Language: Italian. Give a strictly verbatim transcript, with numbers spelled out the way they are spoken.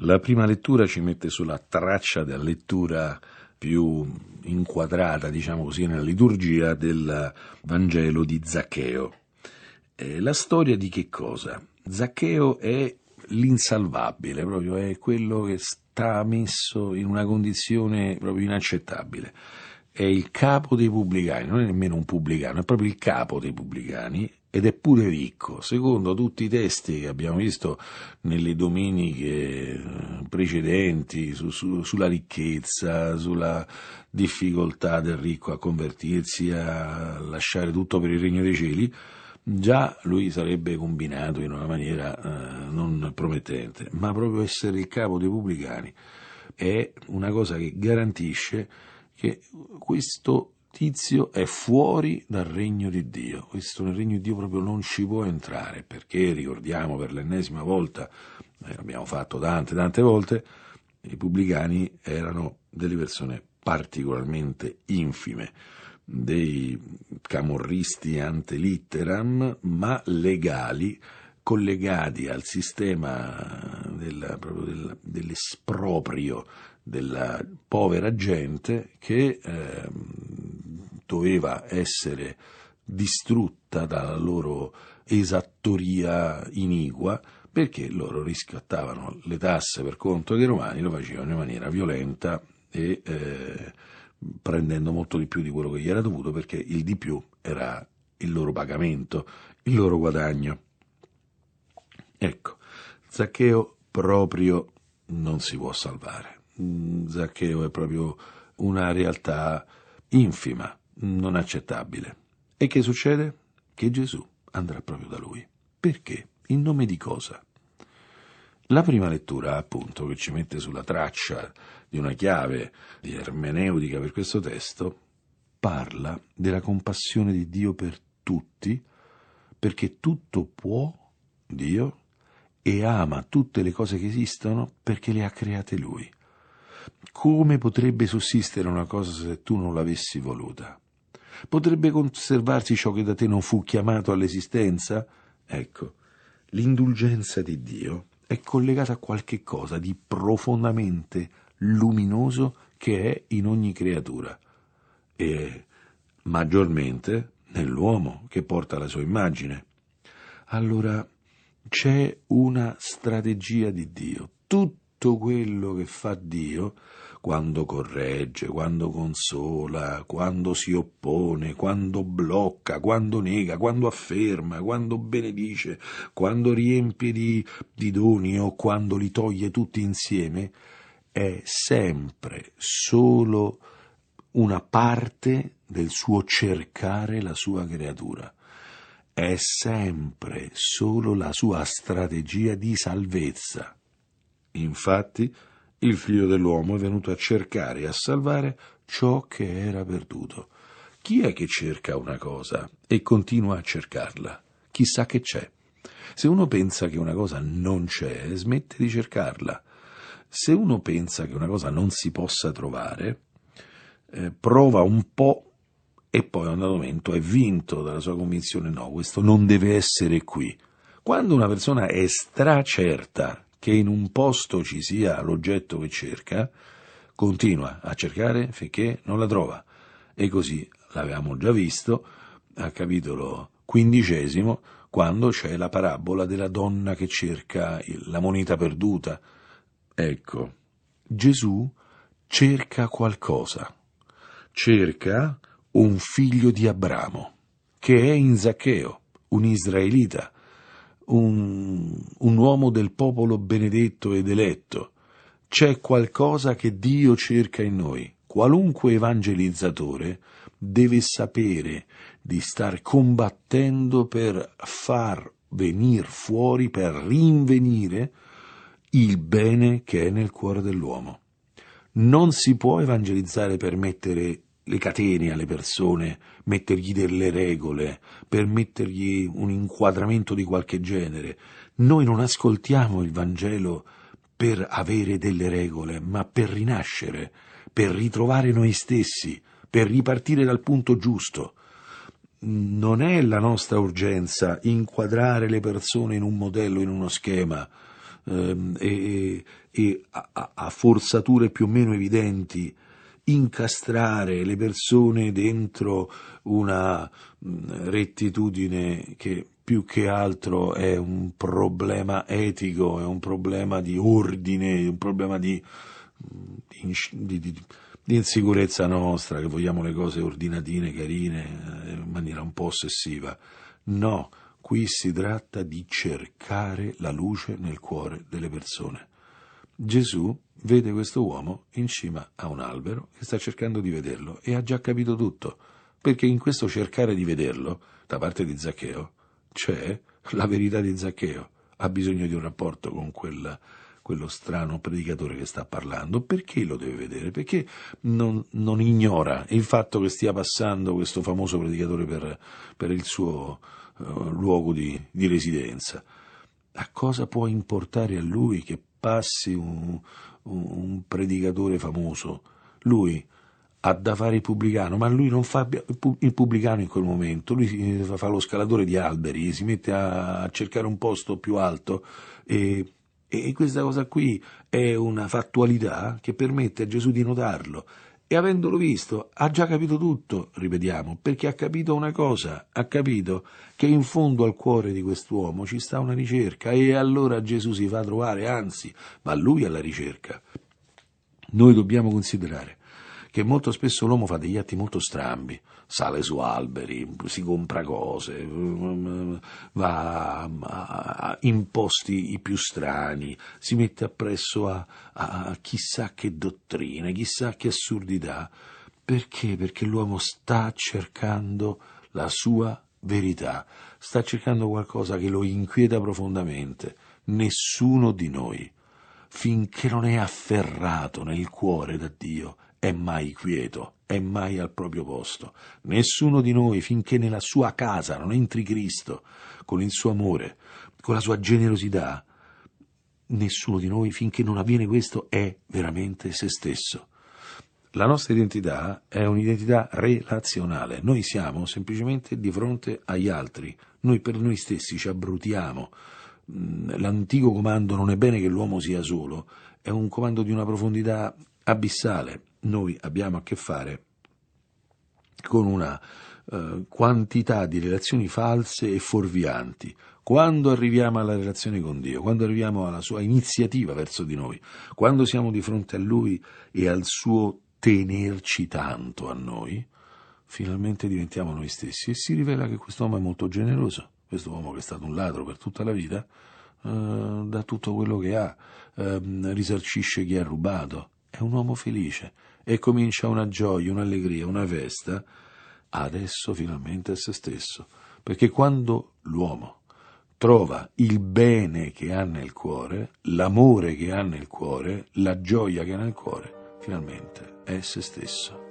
La prima lettura ci mette sulla traccia della lettura più inquadrata, diciamo così, nella liturgia del Vangelo di Zaccheo. Eh, la storia di che cosa? Zaccheo è l'insalvabile, proprio è quello che sta messo in una condizione proprio inaccettabile. È il capo dei pubblicani, non è nemmeno un pubblicano, è proprio il capo dei pubblicani ed è pure ricco. Secondo tutti i testi che abbiamo visto nelle domeniche precedenti su, su, sulla ricchezza, sulla difficoltà del ricco a convertirsi, a lasciare tutto per il regno dei cieli, già lui sarebbe combinato in una maniera eh, non promettente, ma proprio essere il capo dei pubblicani è una cosa che garantisce che questo tizio è fuori dal regno di Dio. Questo nel regno di Dio proprio non ci può entrare, perché ricordiamo per l'ennesima volta, eh, l'abbiamo fatto tante tante volte, i pubblicani erano delle persone particolarmente infime, dei camorristi ante litteram, ma legali, collegati al sistema del, proprio del, dell'esproprio della povera gente che eh, doveva essere distrutta dalla loro esattoria iniqua, perché loro riscattavano le tasse per conto dei romani, lo facevano in maniera violenta e eh, prendendo molto di più di quello che gli era dovuto, perché il di più era il loro pagamento, il loro guadagno. Ecco, Zaccheo proprio non si può salvare. Zaccheo è proprio una realtà infima, non accettabile. E che succede? Che Gesù andrà proprio da lui. Perché? In nome di cosa? La prima lettura, appunto, che ci mette sulla traccia di una chiave di ermeneutica per questo testo, parla della compassione di Dio per tutti, perché tutto può Dio e ama tutte le cose che esistono perché le ha create Lui. Come potrebbe sussistere una cosa se tu non l'avessi voluta? Potrebbe conservarsi ciò che da te non fu chiamato all'esistenza? Ecco, l'indulgenza di Dio è collegata a qualche cosa di profondamente luminoso che è in ogni creatura e maggiormente nell'uomo che porta la sua immagine. Allora c'è una strategia di Dio. Tutto quello che fa Dio, quando corregge, quando consola, quando si oppone, quando blocca, quando nega, quando afferma, quando benedice, quando riempie di, di doni o quando li toglie tutti insieme, è sempre solo una parte del suo cercare la sua creatura. È sempre solo la sua strategia di salvezza. Infatti, il Figlio dell'uomo è venuto a cercare e a salvare ciò che era perduto. Chi è che cerca una cosa e continua a cercarla? Chissà che c'è. Se uno pensa che una cosa non c'è, smette di cercarla. Se uno pensa che una cosa non si possa trovare, eh, prova un po' e poi a un momento è vinto dalla sua convinzione: no, questo non deve essere qui. Quando una persona è stracerta che in un posto ci sia l'oggetto che cerca, continua a cercare finché non la trova. E così l'avevamo già visto al capitolo quindicesimo, quando c'è la parabola della donna che cerca la moneta perduta. Ecco, Gesù cerca qualcosa, cerca un figlio di Abramo, che è in Zaccheo, un israelita, un, un uomo del popolo benedetto ed eletto. C'è qualcosa che Dio cerca in noi. Qualunque evangelizzatore deve sapere di star combattendo per far venire fuori, per rinvenire il bene che è nel cuore dell'uomo. Non si può evangelizzare per mettere le catene alle persone, mettergli delle regole, per mettergli un inquadramento di qualche genere. Noi non ascoltiamo il Vangelo per avere delle regole, ma per rinascere, per ritrovare noi stessi, per ripartire dal punto giusto. Non è la nostra urgenza inquadrare le persone in un modello, in uno schema, ehm, e, e a, a, a forzature più o meno evidenti incastrare le persone dentro una mh, rettitudine che più che altro è un problema etico, è un problema di ordine, un problema di, di, di, di, di insicurezza nostra, che vogliamo le cose ordinatine, carine, eh, in maniera un po' ossessiva. No, qui si tratta di cercare la luce nel cuore delle persone. Gesù vede questo uomo in cima a un albero che sta cercando di vederlo e ha già capito tutto, perché in questo cercare di vederlo, da parte di Zaccheo, c'è la verità di Zaccheo. Ha bisogno di un rapporto con quel, quello strano predicatore che sta parlando. Perché lo deve vedere? Perché non, non ignora il fatto che stia passando questo famoso predicatore per, per il suo uh, luogo di, di residenza. A cosa può importare a lui che passi un, un, un predicatore famoso? Lui ha da fare il pubblicano, ma lui non fa il pubblicano in quel momento, lui fa lo scalatore di alberi, si mette a cercare un posto più alto e, e questa cosa qui è una fattualità che permette a Gesù di notarlo. E avendolo visto, ha già capito tutto, ripetiamo, perché ha capito una cosa, ha capito che in fondo al cuore di quest'uomo ci sta una ricerca e allora Gesù si fa trovare, anzi, va lui alla ricerca. Noi dobbiamo considerare che molto spesso l'uomo fa degli atti molto strambi, sale su alberi, si compra cose, va in posti più strani, si mette appresso a, a chissà che dottrine, chissà che assurdità. Perché? Perché l'uomo sta cercando la sua verità, sta cercando qualcosa che lo inquieta profondamente. Nessuno di noi, finché non è afferrato nel cuore da Dio, è mai quieto, è mai al proprio posto. Nessuno di noi, finché nella sua casa non entri Cristo, con il suo amore, con la sua generosità, nessuno di noi, finché non avviene questo, è veramente se stesso. La nostra identità è un'identità relazionale. Noi siamo semplicemente di fronte agli altri. Noi per noi stessi ci abbrutiamo. L'antico comando "non è bene che l'uomo sia solo" è un comando di una profondità abissale. Noi abbiamo a che fare con una eh, quantità di relazioni false e fuorvianti. Quando arriviamo alla relazione con Dio, quando arriviamo alla sua iniziativa verso di noi, quando siamo di fronte a Lui e al suo tenerci tanto a noi, finalmente diventiamo noi stessi e si rivela che quest'uomo è molto generoso. Questo uomo che è stato un ladro per tutta la vita, eh, dà tutto quello che ha, eh, risarcisce chi ha rubato, è un uomo felice e comincia una gioia, un'allegria, una festa, adesso finalmente è se stesso, perché quando l'uomo trova il bene che ha nel cuore, l'amore che ha nel cuore, la gioia che ha nel cuore, finalmente è se stesso.